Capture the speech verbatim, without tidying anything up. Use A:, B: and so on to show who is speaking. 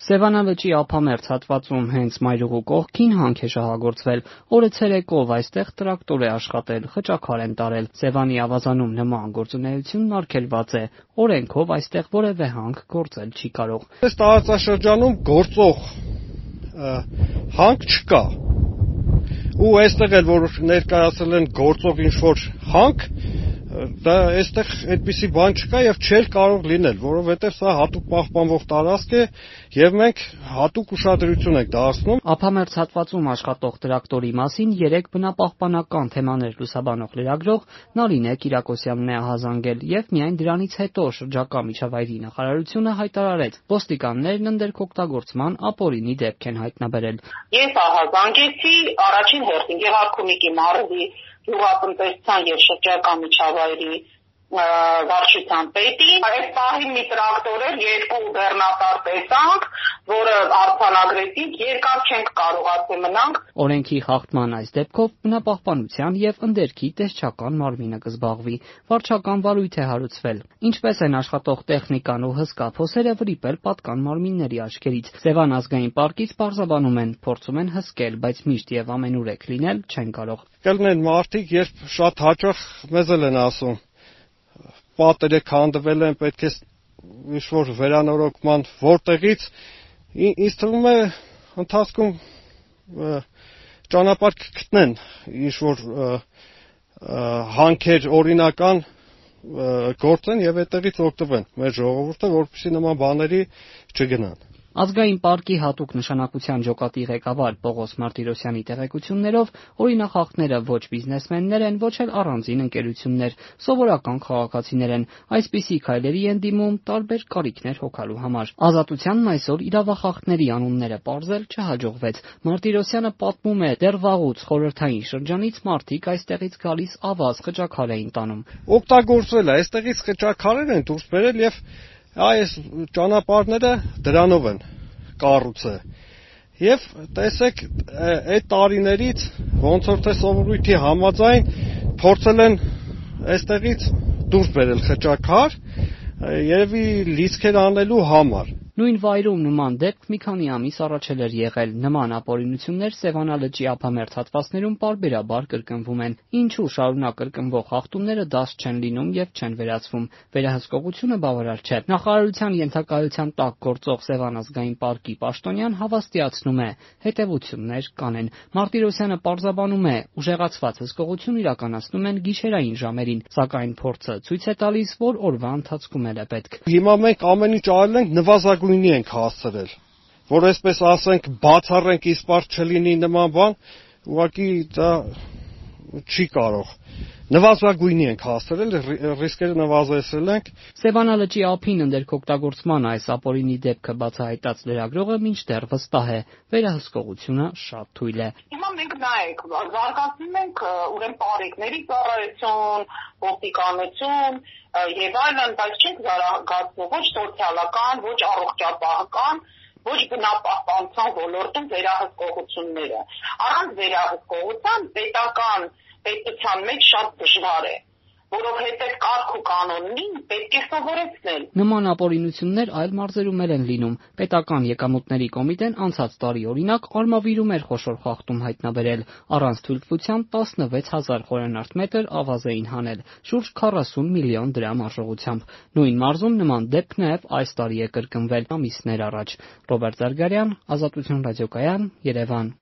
A: Սևանա լճի ափամերձ հատվածում հենց Մայրուղու կողքին հանք է շահագործվել։ Օրը ցերեկով այստեղ տրակտոր է աշխատել, խճաքար են տարել։ Սևանի ավազանում նման գործունեությունն արգելված է։ Օրենքով այստեղ որևէ հանք գործել չի կարող։
B: Այս տարածաշրջանում գործող հանք չկա։ Ու այստեղ էլ որ ներկայացել են գործող ինչ-որ հանք, դա այստեղ այդպիսի բան չկա եւ չէր կարող լինել, որովհետեւ սա հատուկ պահպանվող տարածք է եւ մենք հատուկ ուշադրություն ենք դարձնում։
A: Ափամերձ հատվածում աշխատող տրակտորի մասին երեք բնապահպանական թեմաներ լուսաբանող լրագրող Նարինե Կիրակոսյանն է ահազանգել եւ միայն դրանից հետո շրջակա միջավայրի նախարարությունը հայտարարեց, ոստիկաններն ընդերքօգտագործման ապօրինի դեպք են հայտնաբերել։
C: Ես ահազանգեցի առաջին հերթին Գեղարքունիքի մարզի գյուղատնտեսության եւ շրջակա միջավայրի վարչության պետին, այդ պահին մի տրակտոր էր, երկու բեռնատար տեսանք, որը արձանագրեցինք, երկար չենք կարողացել մնանք։
A: Օրենքի խախտման այս դեպքով բնապահպանության եւ ընդերքի տեսչական մարմինը կզբաղվի։ Վարչական վարույթ է հարուցվել։ Ինչպես են աշխատող տեխնիկան ու հսկա փոսերը վրիպել պատկան մարմինների աչքերից։ Սևան ազգային պարկից պարզաբանում են, փորձում են հսկել, բայց միշտ եւ ամենուրեք լինել չեն կարող։
B: Կլինեն մարդիկ, երբ շատ հաճախ մեզ էլ են ասում, պատերը քանդվել են, պետք է ինչ-որ վերանորոգման, որտեղից ինձ թվում է ընթացքում ճանապարհ կգտնեն ինչ-որ հանքեր օրինական գործեն եւ այդտեղից օգտվեն մեր ժողովուրդը, որպեսզի նման բաների չգնան։
A: Ազգային պարկի հատուկ նշանակության ջոկատի ղեկավար Պողոս Մարտիրոսյանի տեղեկություններով օրինախախտները ոչ բիզնեսմեններ են, ոչ էլ առանձին ընկերություններ, սովորական քաղաքացիներ են։ Այսպիսի քայլերի են դիմում տարբեր կարիքներ հոգալու համար։ Ազատությանն այսօր իրավախախտների անունները պարզել չհաջողվեց։ Մարտիրոսյանը պատմում է, դեռ վաղուց խորհրդային շրջանից մարդիկ այստեղից գալիս ավազ խճաքար էին տանում։
B: Օգտագործվել է, այստեղից խճաքարեր են դուրս բերել եւ այս ճանապարհները դրանով են կառուցել։ Եվ տեսեք, այդ տարիներից ոնց որ թե սովորույթի համաձայն փորձել են այստեղից դուրս բերել խճաքար, երևի լիցքեր անելու համար։
A: Նույն վայրում նման դեպք մի քանի ամիս առաջ էր եղել։ Նման ապօրինություններ Սևանա լճի ափամերձ հատվածներում պարբերաբար կրկնվում են։ Ինչու շարունակ կրկնվող խախտումները դաս չեն լինում եւ չեն վերացվում։ Վերահսկողությունը բավարար չէ։ Նախարարության ենթակայության տակ գործող Սևան ազգային պարկի պաշտոնյան հավաստիացնում է, հետևություններ կանեն։ Մարտիրոսյանը պարզաբանում է, ուժեղացված հսկողություն իրականացնում են գիշերային ժամերին, սակայն փորձը ցույց է տալիս, որ օրվա ընթացքում էլ է պետք։
B: Հիմա մենք ամեն ինչ արել ենք նվազագույնի ենք հասցրել, որ այսպես ասենք բացառենք իսպար չլինի նման բան, ուղղակի դա չի կարող։ Նվազագույնի ենք հասցրել, ռիսկերը նվազեցրել ենք։
A: Սևանա լճի ափին ընդերքօգտագործման այս ապօրինի դեպքը բացահայտած լրագրողը մինչդեռ վստահ է, վերահսկողությունը շատ թույլ է։
C: Հիմա մենք նայեք, զարգացնում ենք ուրեմն պարեկների ծառայություն, ոստիկանություն եւ այլն, բայց չենք զարգացնում ոչ սոցիալական, ոչ առողջապահական, ոչ բնապահպանության ոլորտում վերահսկողությունները։ Առանց վերահսկողության պետական պետության մեջ շատ դժվար է, որովհետև կարգ ու կանոնին պետք է սովորեցնել։
A: Նման ապօրինություններ այլ մարզերում են լինում։ Պետական եկամուտների կոմիտեն անցած տարի օրինակ Արմավիրում էր խոշոր խախտում հայտնաբերել, առանց թույլտվության տասնվեց հազար խորանարդ մետր ավազ էին հանել, շուրջ քառասուն միլիոն դրամ արժողությամբ։ Նույն մարզում նման դեպք նաև այս տարի է կրկնվել ամիսներ առաջ։ Ռոբերտ Զարգարյան, Ազատություն ռադիոկայան, Երևան։